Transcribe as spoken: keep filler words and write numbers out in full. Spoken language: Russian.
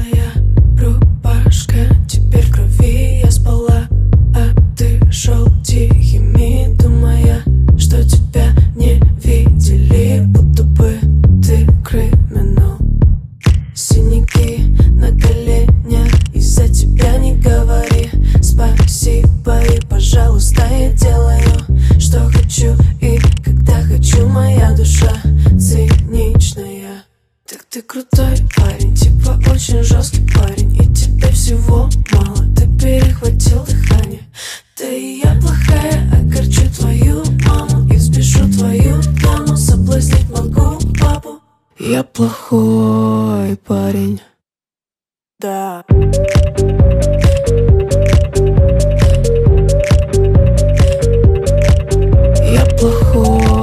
Циничная рубашка, теперь в крови я спала, а ты шел тихими, думая, что тебя не видели, будто бы ты криминал. Синяки на коленях, из-за тебя не говори спасибо и пожалуйста, я делаю, что хочу и когда хочу, моя душа циничная. Так ты крутой парень, типа очень жесткий парень, и тебе всего мало, ты перехватил дыхание. Да и я плохая, огорчу твою маму и взбешу твою даму, соблазнить могу папу. Я плохой парень. Да. Я плохой.